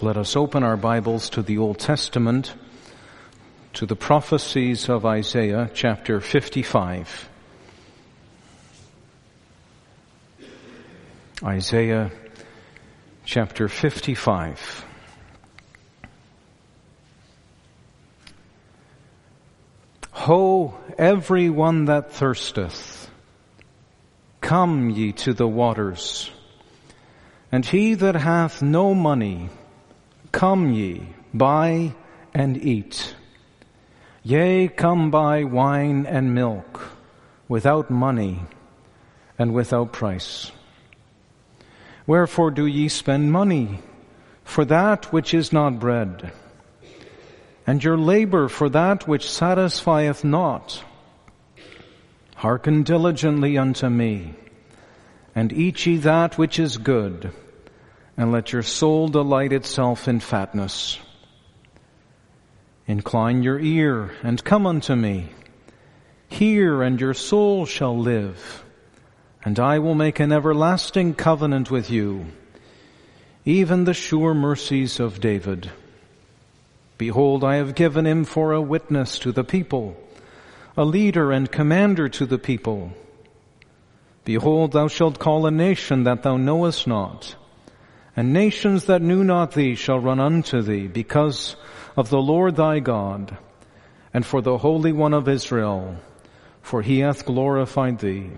Let us open our Bibles to the Old Testament, to the prophecies of Isaiah, chapter 55. Isaiah, chapter 55. Ho, every one that thirsteth, come ye to the waters, and he that hath no money, come ye, buy and eat. Yea, come buy wine and milk, without money and without price. Wherefore do ye spend money for that which is not bread, and your labor for that which satisfieth not? Hearken diligently unto me, and eat ye that which is good, and let your soul delight itself in fatness. Incline your ear, and come unto me. Hear, and your soul shall live, and I will make an everlasting covenant with you, even the sure mercies of David. Behold, I have given him for a witness to the people, a leader and commander to the people. Behold, thou shalt call a nation that thou knowest not, and nations that knew not thee shall run unto thee, because of the Lord thy God, and for the Holy One of Israel, for he hath glorified thee.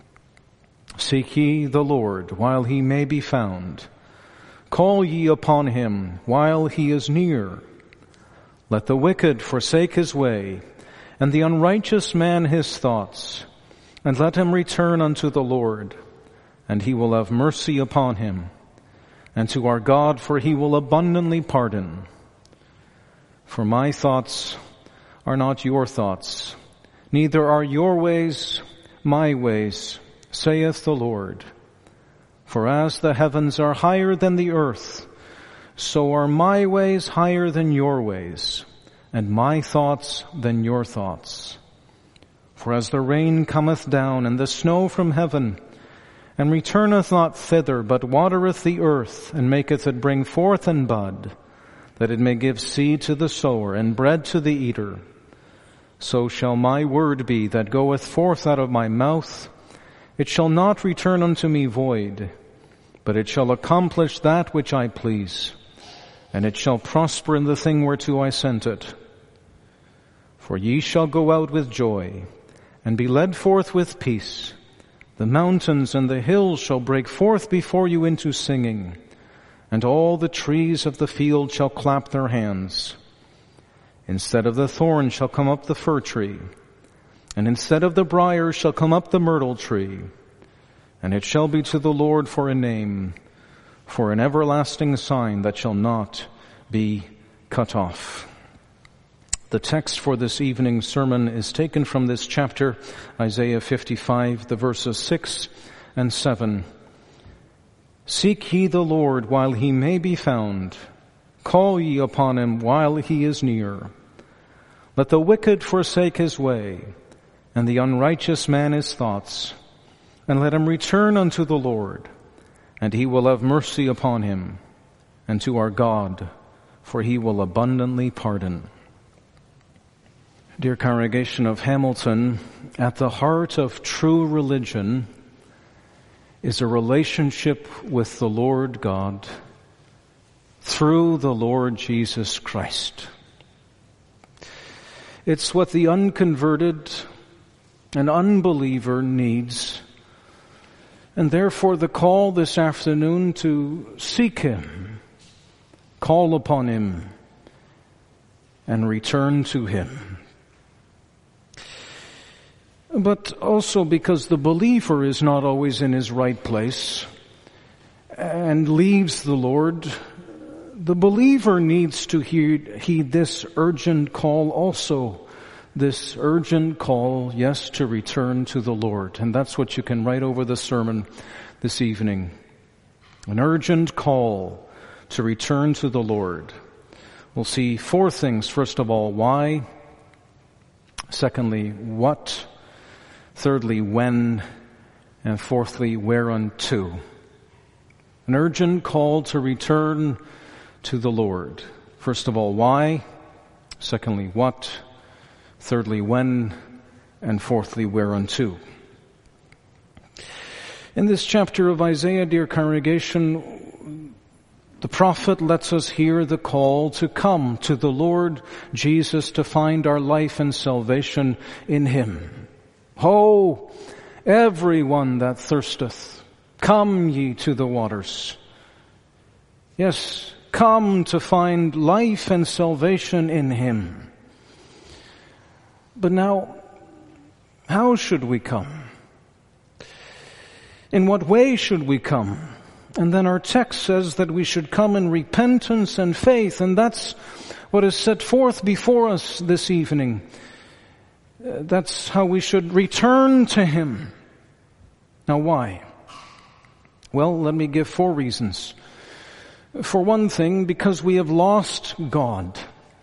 Seek ye the Lord while he may be found. Call ye upon him while he is near. Let the wicked forsake his way, and the unrighteous man his thoughts, and let him return unto the Lord, and he will have mercy upon him, and to our God, for he will abundantly pardon. For my thoughts are not your thoughts, neither are your ways my ways, saith the Lord. For as the heavens are higher than the earth, so are my ways higher than your ways, and my thoughts than your thoughts. For as the rain cometh down, and the snow from heaven, and returneth not thither, but watereth the earth, and maketh it bring forth and bud, that it may give seed to the sower, and bread to the eater, so shall my word be that goeth forth out of my mouth. It shall not return unto me void, but it shall accomplish that which I please, and it shall prosper in the thing whereto I sent it. For ye shall go out with joy, and be led forth with peace. The mountains and the hills shall break forth before you into singing, and all the trees of the field shall clap their hands. Instead of the thorn shall come up the fir tree, and instead of the brier shall come up the myrtle tree. And it shall be to the Lord for a name, for an everlasting sign that shall not be cut off. The text for this evening's sermon is taken from this chapter, Isaiah 55, the verses 6 and 7. Seek ye the Lord while he may be found. Call ye upon him while he is near. Let the wicked forsake his way, and the unrighteous man his thoughts, and let him return unto the Lord, and he will have mercy upon him, and to our God, for he will abundantly pardon. Dear congregation of Hamilton, at the heart of true religion is a relationship with the Lord God through the Lord Jesus Christ. It's what the unconverted and unbeliever needs, and therefore the call this afternoon to seek him, call upon him, and return to him. But also because the believer is not always in his right place and leaves the Lord, the believer needs to heed this urgent call also. This urgent call, yes, to return to the Lord. And that's what you can write over the sermon this evening. An urgent call to return to the Lord. We'll see four things. First of all, why? Secondly, what? Thirdly, when? And fourthly, whereunto. An urgent call to return to the Lord. First of all, why? Secondly, what? Thirdly, when? And fourthly, whereunto. In this chapter of Isaiah, dear congregation, the prophet lets us hear the call to come to the Lord Jesus to find our life and salvation in Him. Ho, everyone that thirsteth, come ye to the waters. Yes, come to find life and salvation in Him. But now, how should we come? In what way should we come? And then our text says that we should come in repentance and faith, and that's what is set forth before us this evening. That's how we should return to Him. Now why? Well, let me give 4 reasons. For one thing, because we have lost God.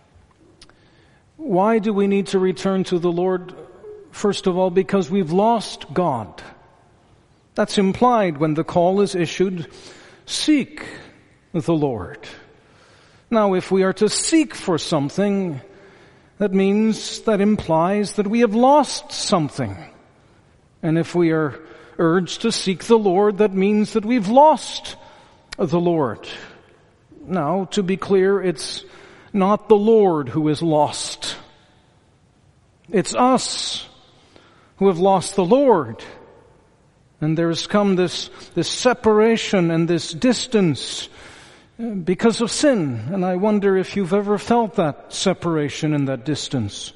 Why do we need to return to the Lord? First of all, because we've lost God. That's implied when the call is issued, seek the Lord. Now, if we are to seek for something, that implies that we have lost something. And if we are urged to seek the Lord, that means that we've lost the Lord. Now, to be clear, it's not the Lord who is lost. It's us who have lost the Lord. And there's come this separation and this distance because of sin. And I wonder if you've ever felt that separation and that distance.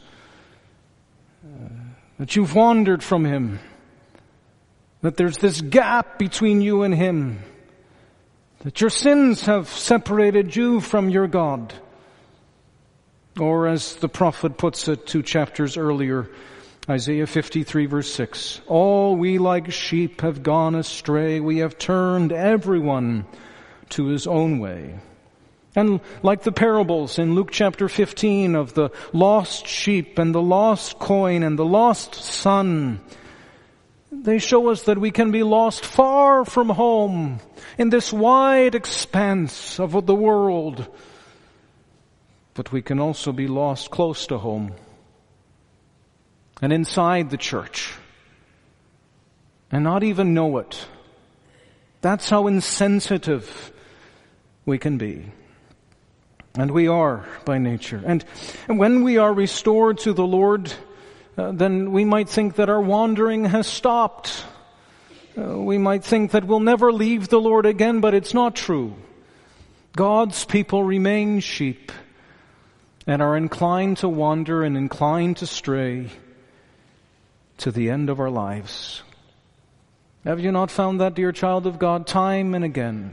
That you've wandered from Him. That there's this gap between you and Him. That your sins have separated you from your God. Or as the prophet puts it 2 chapters earlier, Isaiah 53 verse 6, all we like sheep have gone astray. We have turned everyone to his own way. And like the parables in Luke chapter 15 of the lost sheep and the lost coin and the lost son, they show us that we can be lost far from home in this wide expanse of the world. But we can also be lost close to home and inside the church and not even know it. That's how insensitive we can be. And we are by nature. And when we are restored to the Lord, then we might think that our wandering has stopped. We might think that we'll never leave the Lord again, but it's not true. God's people remain sheep and are inclined to wander and inclined to stray to the end of our lives. Have you not found that, dear child of God, time and again?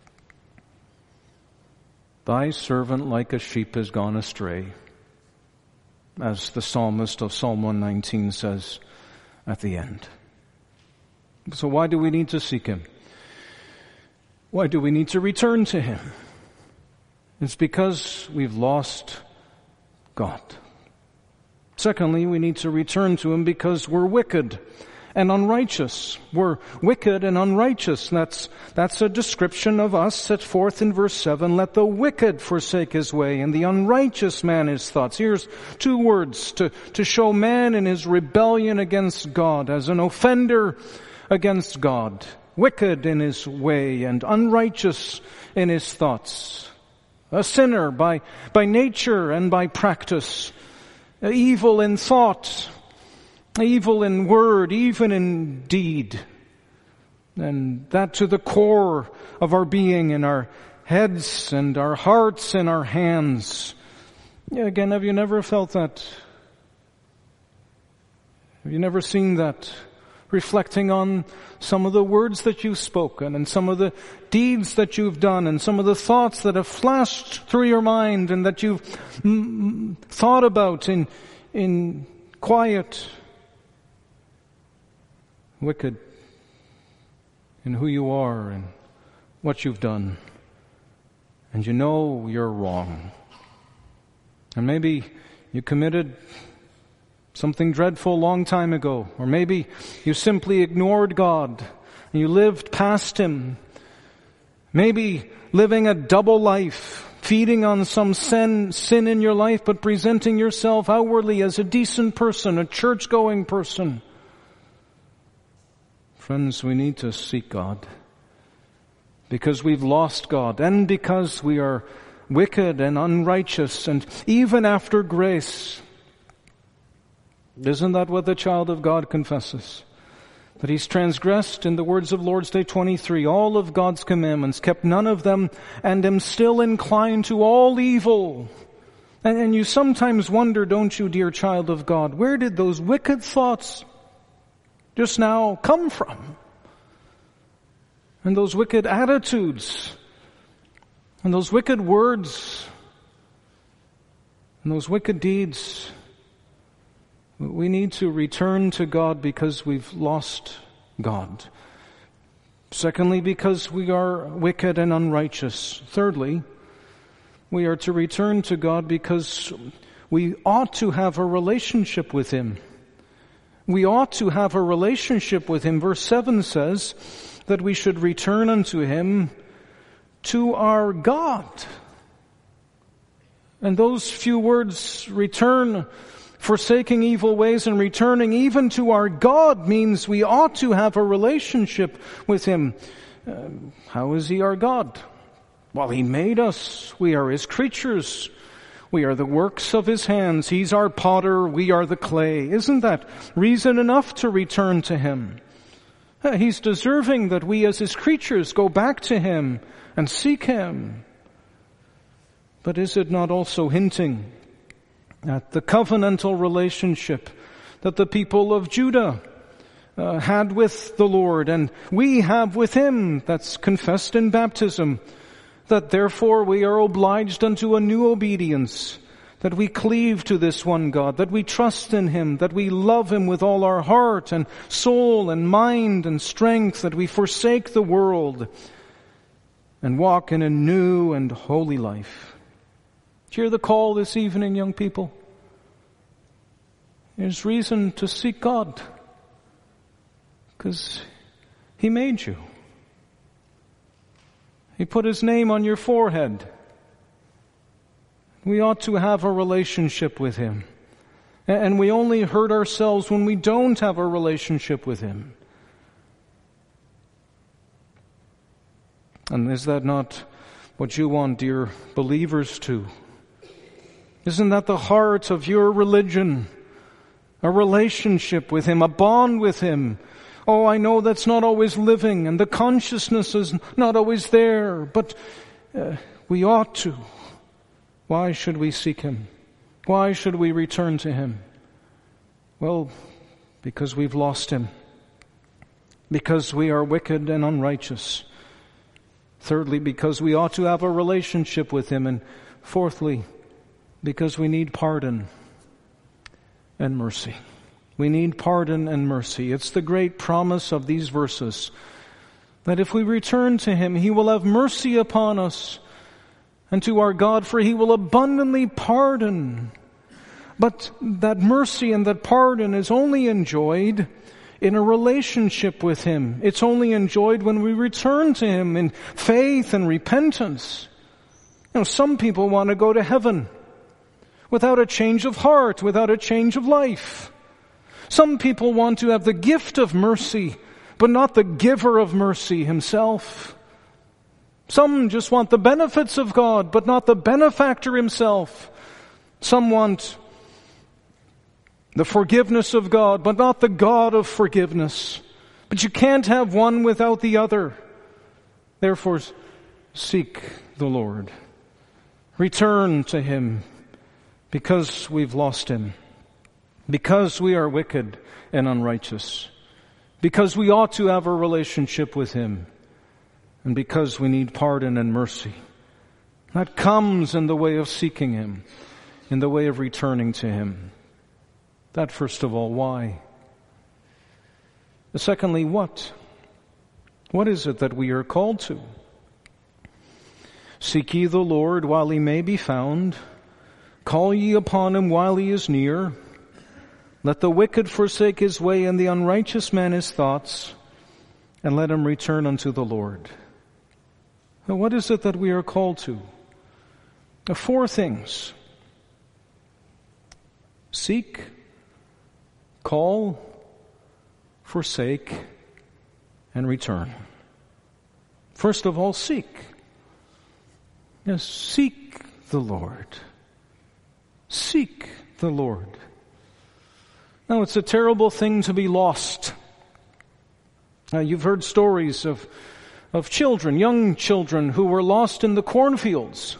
Thy servant like a sheep has gone astray, as the psalmist of Psalm 119 says at the end. So why do we need to seek Him? Why do we need to return to Him? It's because we've lost God. Secondly, we need to return to Him because we're wicked and unrighteous. We're wicked and unrighteous. That's a description of us set forth in verse 7. Let the wicked forsake his way and the unrighteous man his thoughts. Here's 2 words to show man in his rebellion against God as an offender against God. Wicked in his way and unrighteous in his thoughts. A sinner by nature and by practice. Evil in thought, evil in word, even in deed. And that to the core of our being, in our heads and our hearts and our hands. Again, have you never felt that? Have you never seen that? Reflecting on some of the words that you've spoken and some of the deeds that you've done and some of the thoughts that have flashed through your mind and that you've thought about in quiet. Wicked in who you are and what you've done. And you know you're wrong. And maybe you committed something dreadful a long time ago. Or maybe you simply ignored God and you lived past Him. Maybe living a double life, feeding on some sin in your life, but presenting yourself outwardly as a decent person, a church-going person. Friends, we need to seek God because we've lost God and because we are wicked and unrighteous, and even after grace. Isn't that what the child of God confesses? That he's transgressed, in the words of Lord's Day 23, all of God's commandments, kept none of them, and am still inclined to all evil. And you sometimes wonder, don't you, dear child of God, where did those wicked thoughts just now come from? And those wicked attitudes, and those wicked words, and those wicked deeds. We need to return to God because we've lost God. Secondly, because we are wicked and unrighteous. Thirdly, we are to return to God because we ought to have a relationship with Him. We ought to have a relationship with Him. Verse 7 says that we should return unto Him, to our God. And those few words, return, forsaking evil ways and returning even to our God, means we ought to have a relationship with Him. How is He our God? Well, He made us. We are His creatures. We are the works of His hands. He's our potter. We are the clay. Isn't that reason enough to return to Him? He's deserving that we as His creatures go back to Him and seek Him. But is it not also hinting at the covenantal relationship that the people of Judah had with the Lord, and we have with Him, that's confessed in baptism, that therefore we are obliged unto a new obedience, that we cleave to this one God, that we trust in Him, that we love Him with all our heart and soul and mind and strength, that we forsake the world and walk in a new and holy life. Do you hear the call this evening, young people? There's reason to seek God because He made you. He put His name on your forehead. We ought to have a relationship with Him. And we only hurt ourselves when we don't have a relationship with Him. And is that not what you want, dear believers, to? Isn't that the heart of your religion? A relationship with Him, a bond with Him. Oh, I know that's not always living, and the consciousness is not always there, but we ought to. Why should we seek Him? Why should we return to Him? Well, because we've lost Him. Because we are wicked and unrighteous. Thirdly, because we ought to have a relationship with Him. And fourthly, because we need pardon and mercy. We need pardon and mercy. It's the great promise of these verses that if we return to Him, He will have mercy upon us and to our God, for He will abundantly pardon. But that mercy and that pardon is only enjoyed in a relationship with Him. It's only enjoyed when we return to Him in faith and repentance. You know, some people want to go to heaven without a change of heart, without a change of life. Some people want to have the gift of mercy, but not the giver of mercy Himself. Some just want the benefits of God, but not the benefactor Himself. Some want the forgiveness of God, but not the God of forgiveness. But you can't have one without the other. Therefore, seek the Lord. Return to Him because we've lost Him. Because we are wicked and unrighteous. Because we ought to have a relationship with Him. And because we need pardon and mercy. That comes in the way of seeking Him, in the way of returning to Him. That first of all, why? Secondly, what? What is it that we are called to? Seek ye the Lord while He may be found. Call ye upon Him while He is near. Let the wicked forsake his way and the unrighteous man his thoughts, and let him return unto the Lord. Now, what is it that we are called to? 4 things. Seek, call, forsake, and return. First of all, seek. Yes, seek the Lord. Seek the Lord. Now, it's a terrible thing to be lost. You've heard stories of children, young children, who were lost in the cornfields.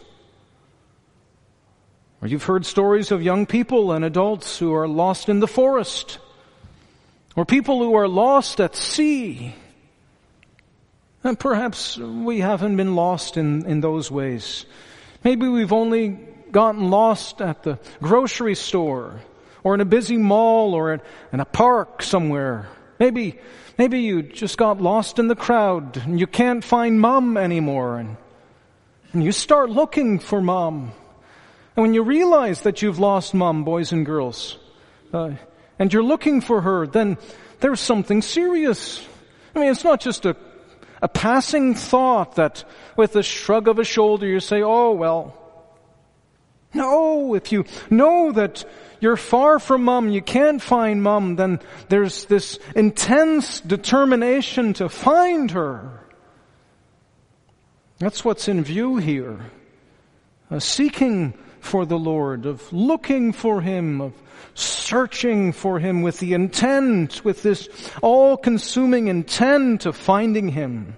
Or you've heard stories of young people and adults who are lost in the forest. Or people who are lost at sea. And perhaps we haven't been lost in those ways. Maybe we've only gotten lost at the grocery store, or in a busy mall, or in a park somewhere. Maybe you just got lost in the crowd and you can't find Mom anymore, and you start looking for Mom. And when you realize that you've lost Mom, boys and girls, and you're looking for her, then there's something serious. I mean, it's not just a passing thought that with a shrug of a shoulder you say, oh, well. No, if you know that you're far from Mom, you can't find Mom, then there's this intense determination to find her. That's what's in view here. Seeking for the Lord, of looking for Him, of searching for Him with the intent, with this all-consuming intent of finding Him.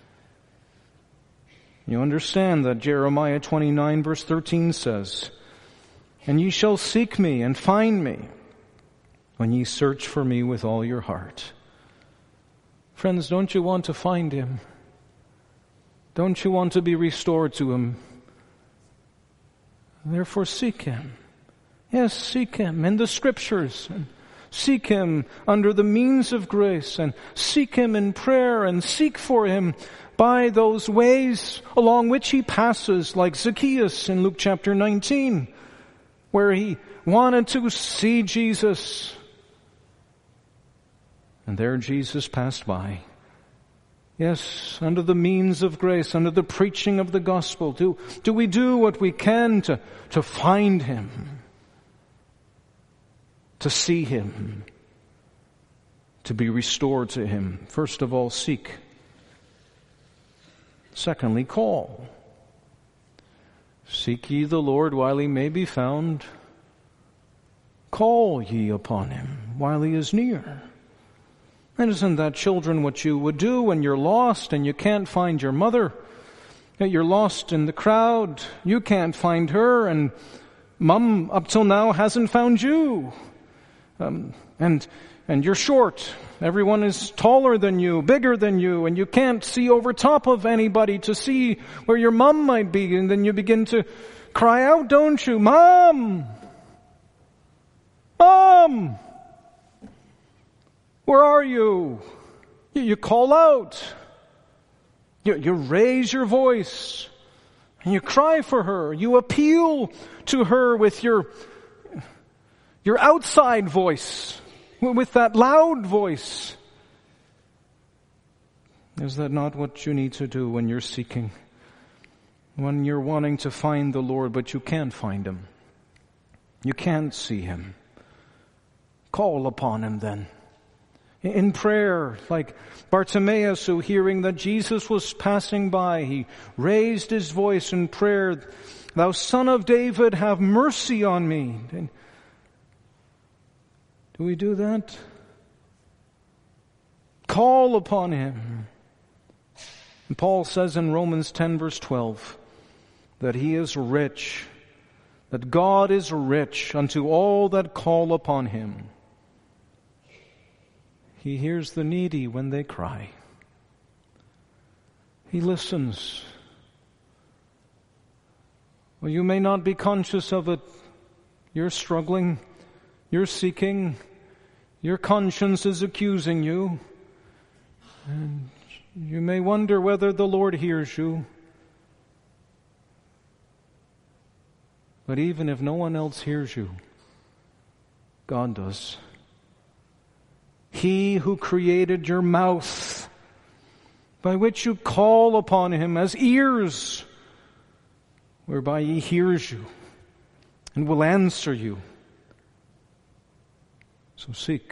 You understand that Jeremiah 29 verse 13 says, "And ye shall seek me and find me when ye search for me with all your heart." Friends, don't you want to find Him? Don't you want to be restored to Him? Therefore seek Him. Yes, seek Him in the Scriptures, and seek Him under the means of grace, and seek Him in prayer, and seek for Him by those ways along which He passes, like Zacchaeus in Luke chapter 19, where he wanted to see Jesus. And there Jesus passed by. Yes, under the means of grace, under the preaching of the gospel, do we do what we can to find Him, to see Him, to be restored to Him? First of all, seek. Secondly, call. Seek ye the Lord while He may be found. Call ye upon Him while He is near. And isn't that, children, what you would do when you're lost and you can't find your mother? You're lost in the crowd, you can't find her, and Mom up till now hasn't found you. And you're short. Everyone is taller than you, bigger than you, and you can't see over top of anybody to see where your Mom might be. And then you begin to cry out, don't you? Mom! Mom! Where are you? You call out. You raise your voice. And you cry for her. You appeal to her with your outside voice. With that loud voice. Is that not what you need to do when you're seeking? When you're wanting to find the Lord, but you can't find Him. You can't see Him. Call upon Him then. In prayer, like Bartimaeus, who hearing that Jesus was passing by, he raised his voice in prayer, "Thou Son of David, have mercy on me." Do we do that? Call upon Him. And Paul says in Romans 10 verse 12 that He is rich, that God is rich unto all that call upon Him. He hears the needy when they cry. He listens. Well, you may not be conscious of it. You're struggling. You're seeking. Your conscience is accusing you. And you may wonder whether the Lord hears you. But even if no one else hears you, God does. He who created your mouth, by which you call upon Him, as ears whereby he hears you and will answer you. So seek,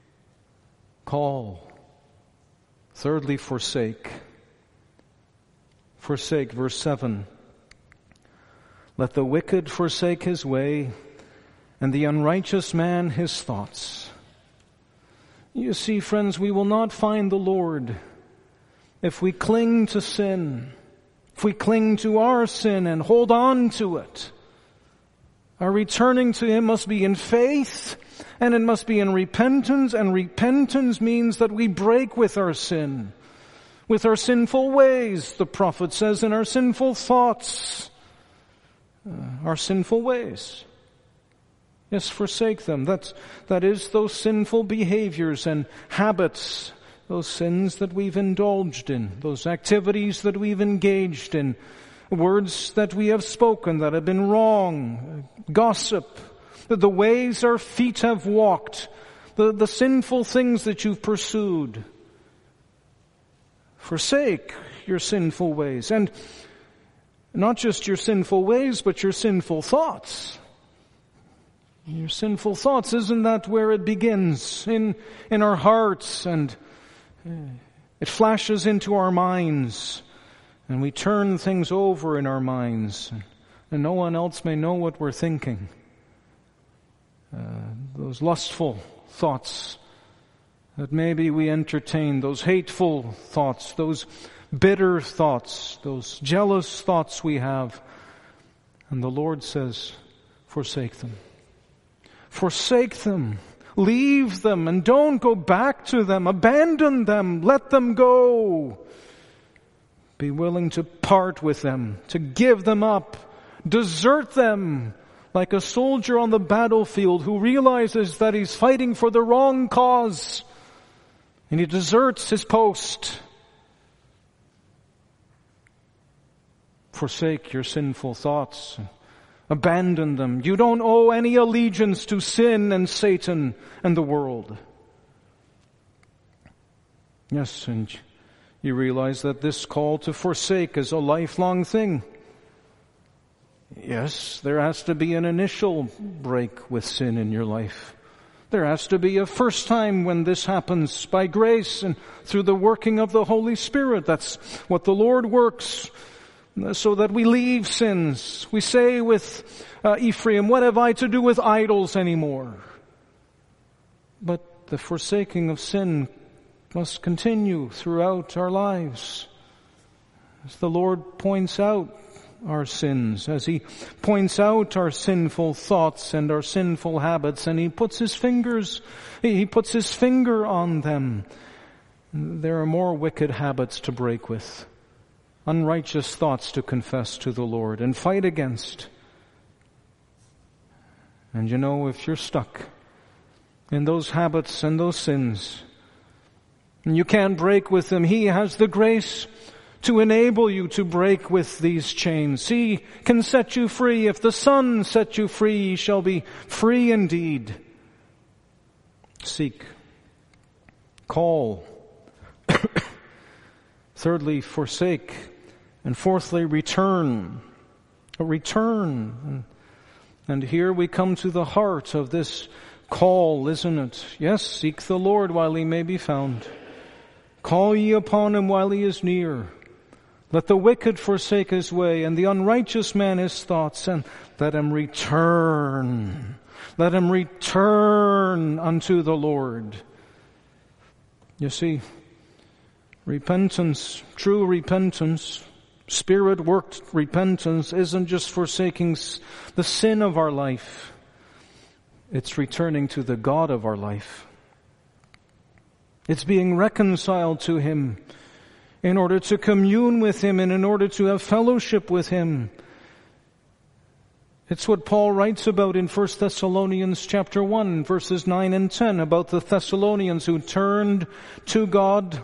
call. Thirdly, forsake. Forsake, verse 7. Let the wicked forsake his way, and the unrighteous man his thoughts. You see, friends, we will not find the Lord if we cling to sin, if we cling to our sin and hold on to it. Our returning to Him must be in faith, and it must be in repentance, and repentance means that we break with our sin, with our sinful ways, the prophet says, and our sinful thoughts, our sinful ways. Yes, forsake them. That is those sinful behaviors and habits, those sins that we've indulged in, those activities that we've engaged in, words that we have spoken that have been wrong, gossip, the ways our feet have walked, the sinful things that you've pursued. Forsake your sinful ways. And not just your sinful ways, but your sinful thoughts. Your sinful thoughts, isn't that where it begins? In our hearts, and it flashes into our minds, and we turn things over in our minds, and no one else may know what we're thinking. Those lustful thoughts that maybe we entertain, those hateful thoughts, those bitter thoughts, those jealous thoughts we have. And the Lord says, forsake them. Forsake them. Leave them and don't go back to them. Abandon them. Let them go. Be willing to part with them, to give them up, desert them, like a soldier on the battlefield who realizes that he's fighting for the wrong cause, and he deserts his post. Forsake your sinful thoughts. Abandon them. You don't owe any allegiance to sin and Satan and the world. Yes, and you realize that this call to forsake is a lifelong thing. Yes, there has to be an initial break with sin in your life. There has to be a first time when this happens by grace and through the working of the Holy Spirit. That's what the Lord works, so that we leave sins. We say with Ephraim, what have I to do with idols anymore? But the forsaking of sin must continue throughout our lives. As the Lord points out our sins, as He points out our sinful thoughts and our sinful habits, and He puts His finger on them. There are more wicked habits to break with, unrighteous thoughts to confess to the Lord and fight against. And you know, if you're stuck in those habits and those sins, and you can't break with them, He has the grace to enable you to break with these chains. He can set you free. If the Son set you free, you shall be free indeed. Seek. Call. Thirdly, forsake. And fourthly, return. Return. And here we come to the heart of this call, isn't it? Yes, seek the Lord while He may be found. Call ye upon Him while He is near. Let the wicked forsake his way, and the unrighteous man his thoughts, and let him return. Let him return unto the Lord. You see, repentance, true repentance, Spirit-worked repentance isn't just forsaking the sin of our life. It's returning to the God of our life. It's being reconciled to Him in order to commune with Him and in order to have fellowship with Him. It's what Paul writes about in 1 Thessalonians chapter 1, verses 9 and 10, about the Thessalonians who turned to God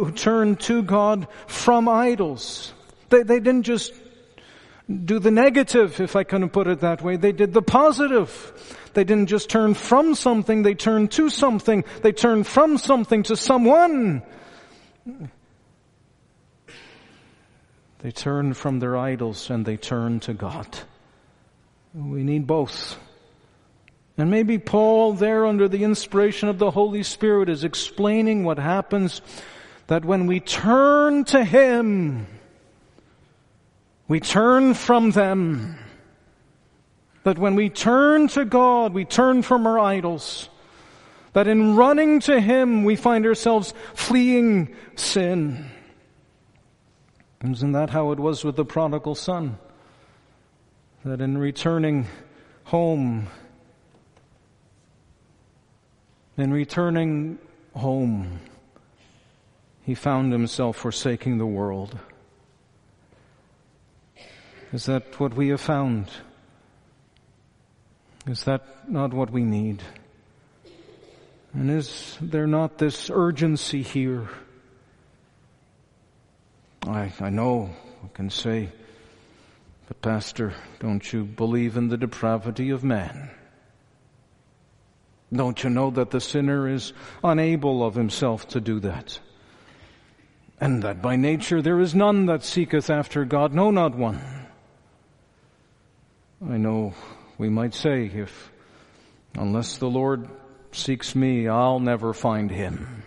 from idols. They didn't just do the negative, if I can put it that way. They did the positive. They didn't just turn from something, they turned to something. They turned from something to someone. They turn from their idols and they turn to God. We need both. And maybe Paul there, under the inspiration of the Holy Spirit, is explaining what happens, that when we turn to Him, we turn from them. That when we turn to God, we turn from our idols. That in running to Him, we find ourselves fleeing sin. Isn't that how it was with the prodigal son? That in returning home, he found himself forsaking the world. Is that what we have found? Is that not what we need? And is there not this urgency here? I know I can say, but Pastor, don't you believe in the depravity of man? Don't you know that the sinner is unable of himself to do that? And that by nature there is none that seeketh after God, no, not one. I know we might say, unless the Lord seeks me, I'll never find Him.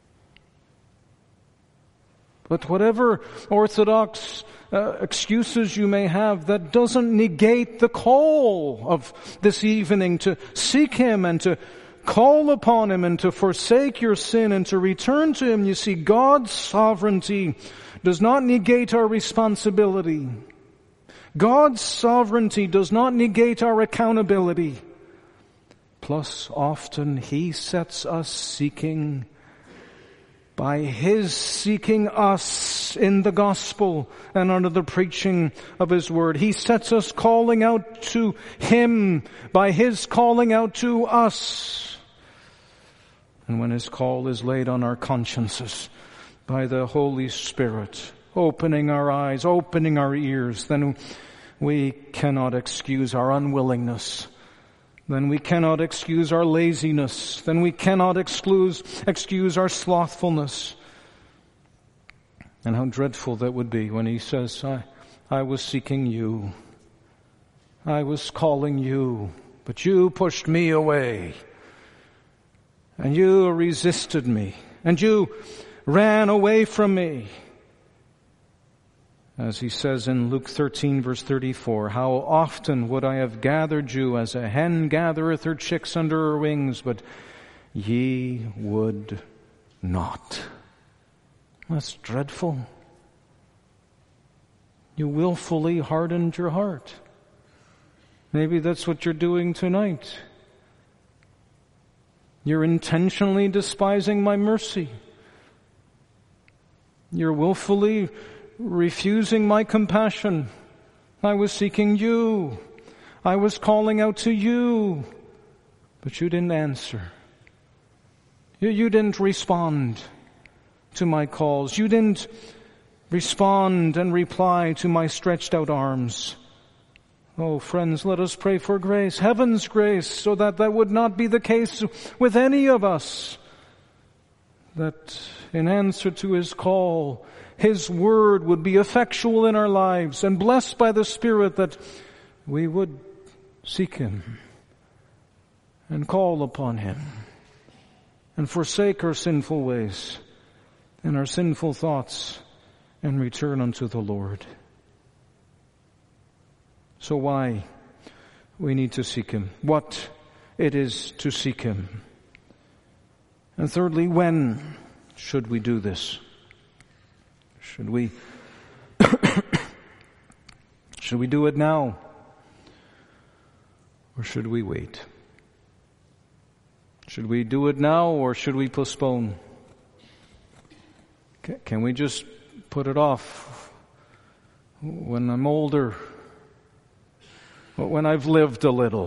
But whatever orthodox excuses you may have, that doesn't negate the call of this evening to seek Him and to call upon Him and to forsake your sin and to return to Him. You see, God's sovereignty does not negate our responsibility. God's sovereignty does not negate our accountability. Plus, often He sets us seeking by His seeking us in the gospel and under the preaching of His word. He sets us calling out to Him by His calling out to us. And when His call is laid on our consciences by the Holy Spirit, opening our eyes, opening our ears, then we cannot excuse our unwillingness. Then we cannot excuse our laziness. Then we cannot excuse our slothfulness. And how dreadful that would be when He says, I was seeking you. I was calling you, but you pushed me away. And you resisted me. And you ran away from me. As He says in Luke 13 verse 34, how often would I have gathered you as a hen gathereth her chicks under her wings, but ye would not. That's dreadful. You willfully hardened your heart. Maybe that's what you're doing tonight. You're intentionally despising my mercy. You're willfully refusing my compassion. I was seeking you. I was calling out to you. But you didn't answer. You didn't respond to my calls. You didn't respond and reply to my stretched out arms. Oh, friends, let us pray for grace, heaven's grace, so that would not be the case with any of us. That in answer to His call, His word would be effectual in our lives, and blessed by the Spirit, that we would seek Him and call upon Him and forsake our sinful ways and our sinful thoughts and return unto the Lord. So why we need to seek Him, what it is to seek Him. And thirdly, when should we do this? Should we do it now? Or should we wait? Should we do it now or should we postpone? Can we just put it off when I'm older? When I've lived a little?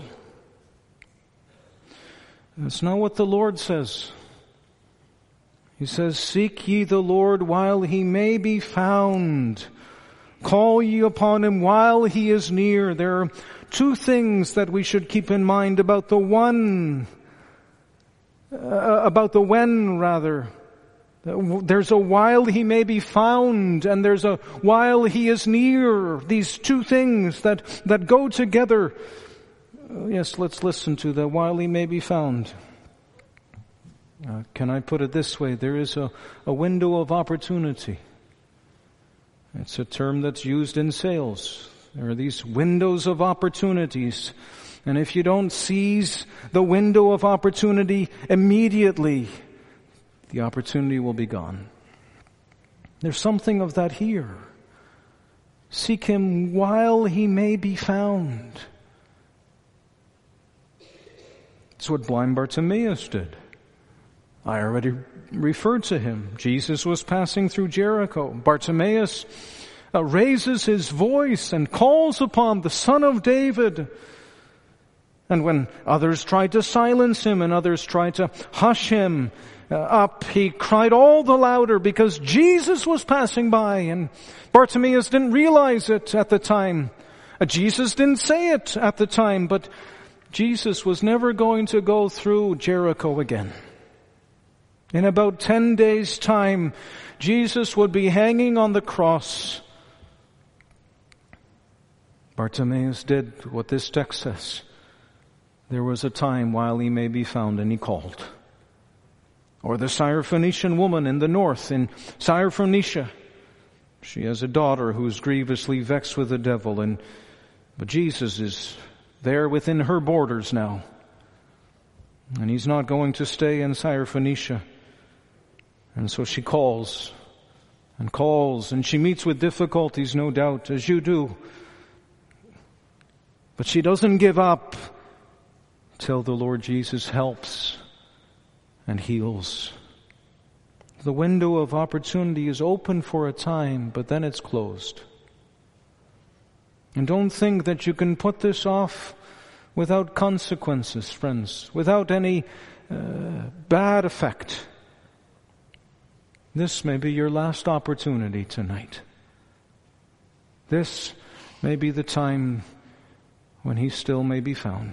That's not what the Lord says. He says, seek ye the Lord while He may be found. Call ye upon Him while He is near. There are two things that we should keep in mind about the when, that There's a while he may be found, and there's a while he is near. These two things that go together. Yes, let's listen to the while he may be found. Can I put it this way? There is a window of opportunity. It's a term that's used in sales. There are these windows of opportunities. And if you don't seize the window of opportunity immediately, the opportunity will be gone. There's something of that here. Seek him while he may be found. It's what blind Bartimaeus did. I already referred to him. Jesus was passing through Jericho. Bartimaeus raises his voice and calls upon the Son of David. And when others tried to silence him and others tried to hush him up, he cried all the louder because Jesus was passing by, and Bartimaeus didn't realize it at the time. Jesus didn't say it at the time, but Jesus was never going to go through Jericho again. In about 10 days' time, Jesus would be hanging on the cross. Bartimaeus did what this text says. There was a time while he may be found, and he called. Or the Syrophoenician woman in the north, in Syrophoenicia. She has a daughter who is grievously vexed with the devil, but Jesus is there within her borders now. And he's not going to stay in Syrophoenicia. And so she calls, and she meets with difficulties, no doubt, as you do. But she doesn't give up till the Lord Jesus helps and heals. The window of opportunity is open for a time, but then it's closed. And don't think that you can put this off without consequences, friends, without any bad effect. This may be your last opportunity tonight. This may be the time when he still may be found.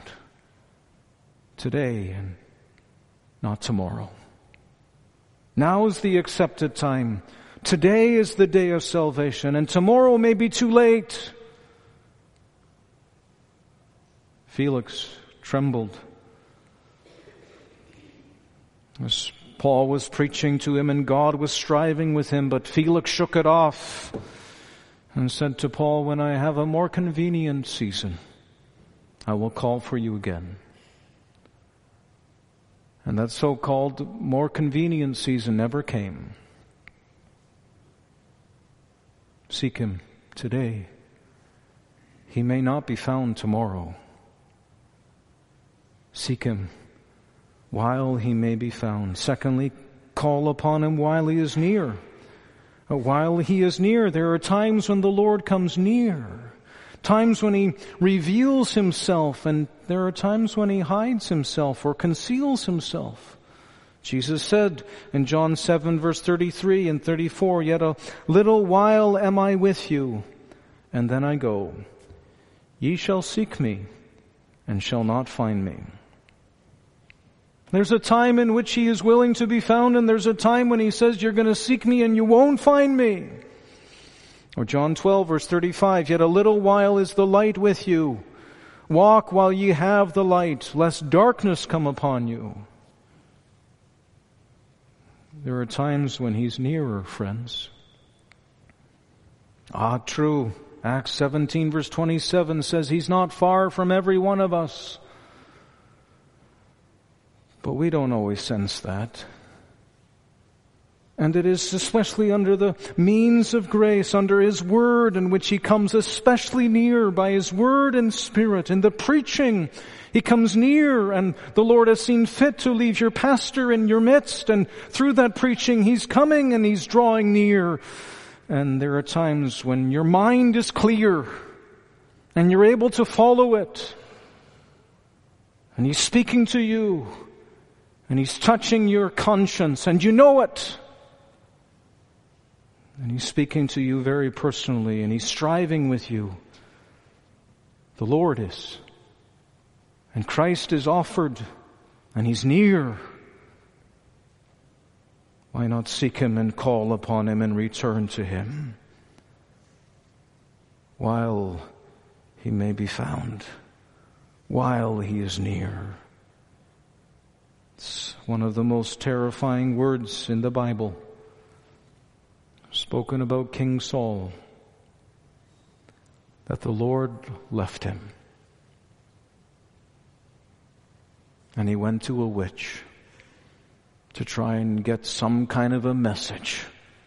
Today and not tomorrow. Now is the accepted time. Today is the day of salvation, and tomorrow may be too late. Felix trembled as Paul was preaching to him and God was striving with him, but Felix shook it off and said to Paul, when I have a more convenient season, I will call for you again. And that so-called more convenient season never came. Seek him today. He may not be found tomorrow. Seek him while he may be found. Secondly, call upon him while he is near. While he is near, there are times when the Lord comes near. Times when he reveals himself, and there are times when he hides himself or conceals himself. Jesus said in John 7 verse 33 and 34, yet a little while am I with you, and then I go. Ye shall seek me, and shall not find me. There's a time in which he is willing to be found, and there's a time when he says, you're going to seek me and you won't find me. Or John 12 verse 35, yet a little while is the light with you. Walk while ye have the light, lest darkness come upon you. There are times when he's nearer, friends. True. Acts 17 verse 27 says he's not far from every one of us. But we don't always sense that. And it is especially under the means of grace, under his word, in which he comes especially near by his word and spirit. In the preaching, he comes near, and the Lord has seen fit to leave your pastor in your midst, and through that preaching he's coming and he's drawing near. And there are times when your mind is clear and you're able to follow it. And he's speaking to you and he's touching your conscience and you know it. And he's speaking to you very personally and he's striving with you. The Lord is. And Christ is offered and he's near. Why not seek him and call upon him and return to him while he may be found, while he is near? It's one of the most terrifying words in the Bible, spoken about King Saul, that the Lord left him. And he went to a witch to try and get some kind of a message.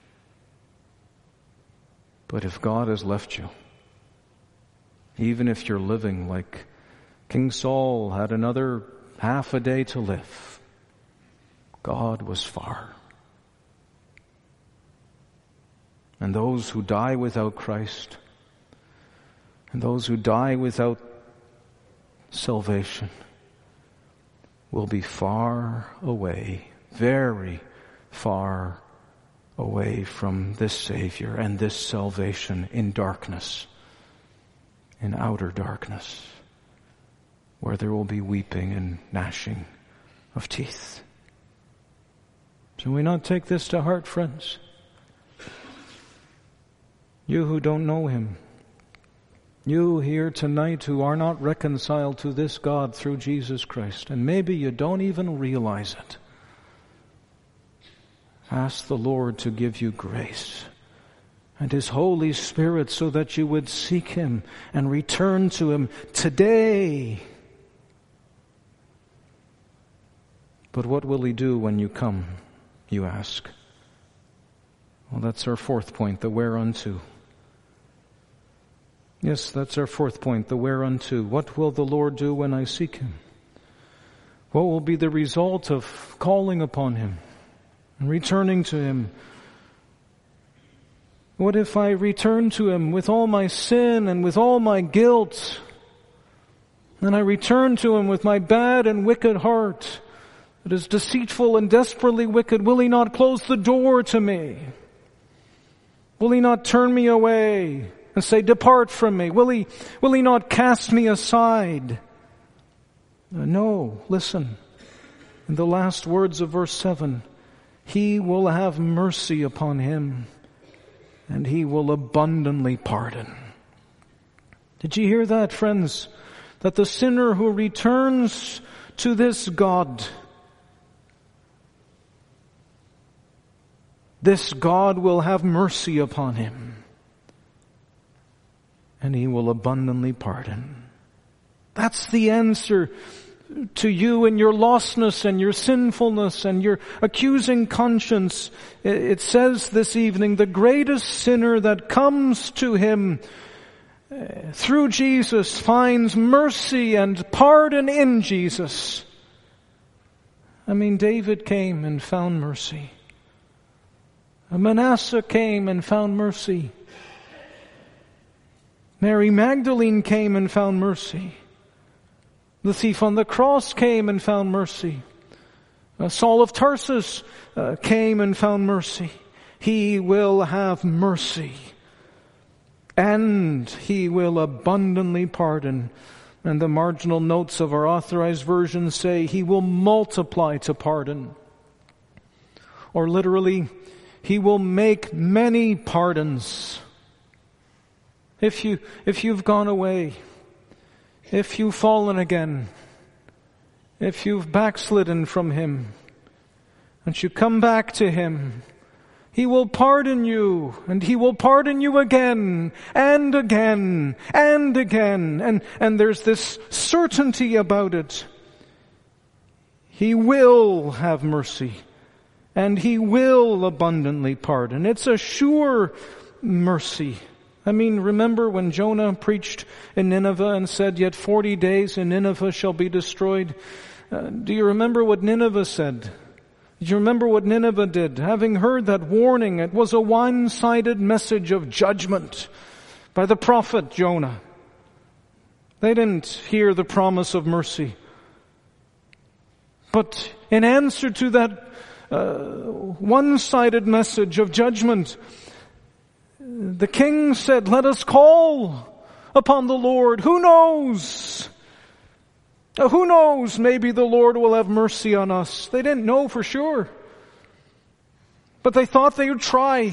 But if God has left you, even if you're living like King Saul had another half a day to live, God was far. And those who die without Christ, and those who die without salvation, will be far away, very far away from this Savior and this salvation, in darkness, in outer darkness, where there will be weeping and gnashing of teeth. Should we not take this to heart, friends? You who don't know him, you here tonight who are not reconciled to this God through Jesus Christ, and maybe you don't even realize it, ask the Lord to give you grace and his Holy Spirit so that you would seek him and return to him today. But what will he do when you come, you ask? Well, that's our fourth point, the whereunto. Yes, that's our fourth point, the whereunto. What will the Lord do when I seek him? What will be the result of calling upon him and returning to him? What if I return to him with all my sin and with all my guilt? And I return to him with my bad and wicked heart that is deceitful and desperately wicked. Will he not close the door to me? Will he not turn me away and say, depart from me? Will he not cast me aside? No, listen. In the last words of verse 7, he will have mercy upon him, and he will abundantly pardon. Did you hear that, friends? That the sinner who returns to this God will have mercy upon him, and he will abundantly pardon. That's the answer to you and your lostness and your sinfulness and your accusing conscience. It says this evening, the greatest sinner that comes to him through Jesus finds mercy and pardon in Jesus. I mean, David came and found mercy. Manasseh came and found mercy. Mary Magdalene came and found mercy. The thief on the cross came and found mercy. Saul of Tarsus came and found mercy. He will have mercy, and he will abundantly pardon. And the marginal notes of our authorized version say he will multiply to pardon. Or literally, he will make many pardons. If you've gone away, if you've fallen again, if you've backslidden from him, and you come back to him, he will pardon you, and he will pardon you again, and again, and again. And there's this certainty about it. He will have mercy, and he will abundantly pardon. It's a sure mercy. I mean, remember when Jonah preached in Nineveh and said, yet 40 days and Nineveh shall be destroyed? Do you remember what Nineveh said? Do you remember what Nineveh did? Having heard that warning, it was a one-sided message of judgment by the prophet Jonah. They didn't hear the promise of mercy. But in answer to that one-sided message of judgment, the king said, let us call upon the Lord. Who knows? Who knows? Maybe the Lord will have mercy on us. They didn't know for sure. But they thought they would try.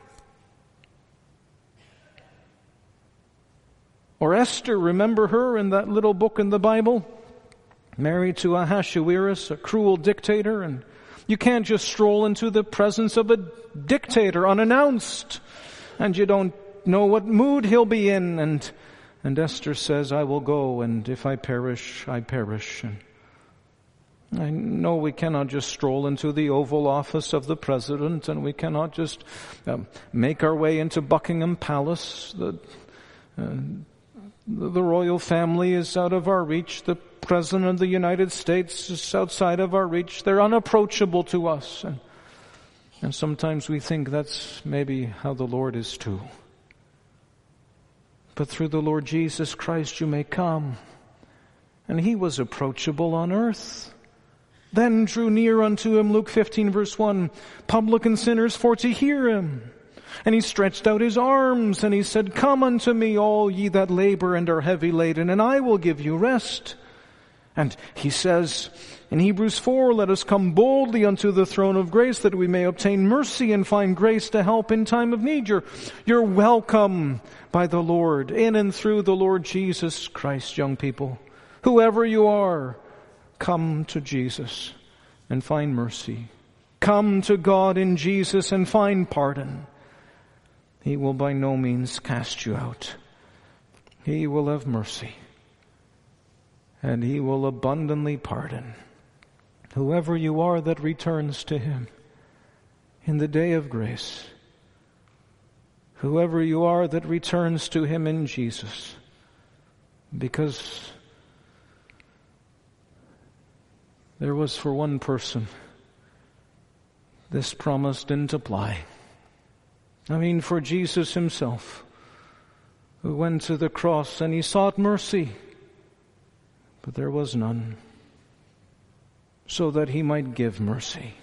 Or Esther, remember her in that little book in the Bible? Married to Ahasuerus, a cruel dictator, and you can't just stroll into the presence of a dictator unannounced, and you don't know what mood he'll be in. And Esther says, I will go, and if I perish, I perish. And I know we cannot just stroll into the Oval Office of the President, and we cannot just make our way into Buckingham Palace. The royal family is out of our reach. The President of the United States is outside of our reach. They're unapproachable to us. And sometimes we think that's maybe how the Lord is too. But through the Lord Jesus Christ you may come. And He was approachable on earth. Then drew near unto Him, Luke 15 verse 1, publican sinners for to hear Him. And He stretched out His arms, and He said, Come unto me, all ye that labor and are heavy laden, and I will give you rest. And He says in Hebrews 4, Let us come boldly unto the throne of grace, that we may obtain mercy and find grace to help in time of need. You're welcome by the Lord, in and through the Lord Jesus Christ, young people. Whoever you are, come to Jesus and find mercy. Come to God in Jesus and find pardon. He will by no means cast you out. He will have mercy. And He will abundantly pardon whoever you are that returns to Him in the day of grace. Whoever you are that returns to Him in Jesus. Because there was for one person this promise didn't apply. I mean, for Jesus Himself, who went to the cross and He sought mercy, but there was none, so that He might give mercy.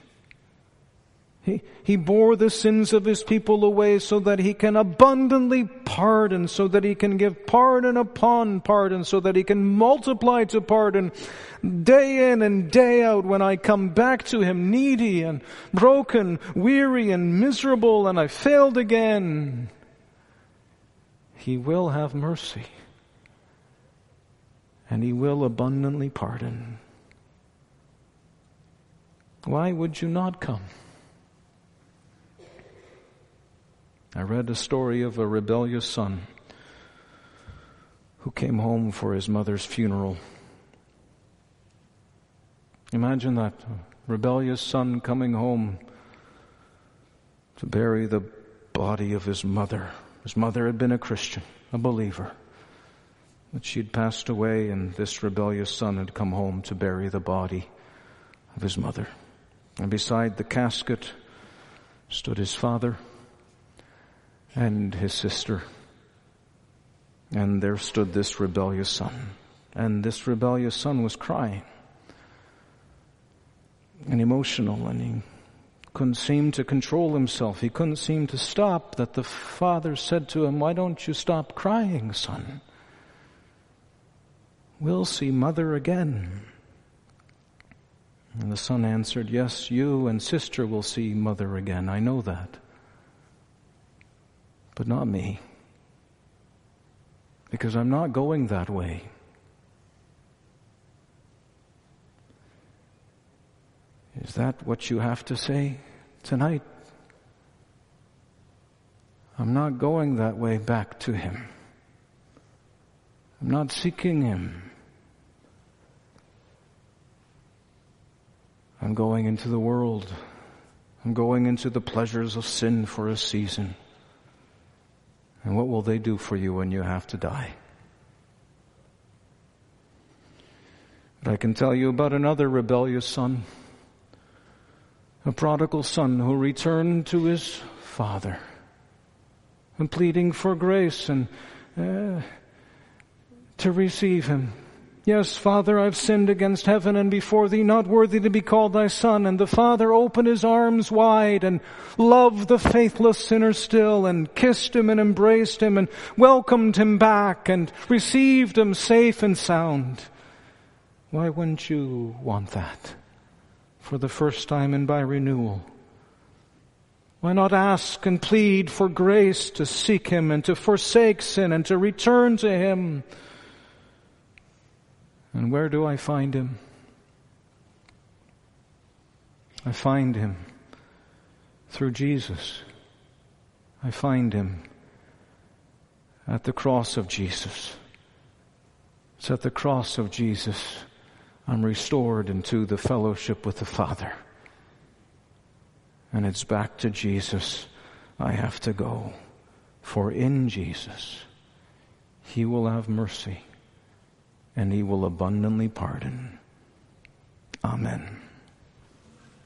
He bore the sins of His people away so that He can abundantly pardon, so that He can give pardon upon pardon, so that He can multiply to pardon day in and day out. When I come back to Him needy and broken, weary and miserable, and I failed again, He will have mercy. And He will abundantly pardon. Why would you not come? I read a story of a rebellious son who came home for his mother's funeral. Imagine that, a rebellious son coming home to bury the body of his mother. His mother had been a Christian, a believer. But she had passed away, and this rebellious son had come home to bury the body of his mother. And beside the casket stood his father and his sister. And there stood this rebellious son. And this rebellious son was crying and emotional, and he couldn't seem to control himself. He couldn't seem to stop. That the father said to him, Why don't you stop crying, son? We'll see mother again. And the son answered, Yes, you and sister will see mother again. I know that. But not me. Because I'm not going that way. Is that what you have to say tonight? I'm not going that way back to Him. I'm not seeking Him. I'm going into the world. I'm going into the pleasures of sin for a season. And what will they do for you when you have to die? But I can tell you about another rebellious son, a prodigal son who returned to his father and pleading for grace and to receive him. Yes, Father, I've sinned against heaven and before Thee, not worthy to be called Thy son. And the father opened his arms wide and loved the faithless sinner still, and kissed him and embraced him and welcomed him back and received him safe and sound. Why wouldn't you want that for the first time and by renewal? Why not ask and plead for grace to seek Him and to forsake sin and to return to Him? And where do I find Him? I find Him through Jesus. I find Him at the cross of Jesus. It's at the cross of Jesus I'm restored into the fellowship with the Father. And it's back to Jesus I have to go. For in Jesus, He will have mercy and He will abundantly pardon. Amen.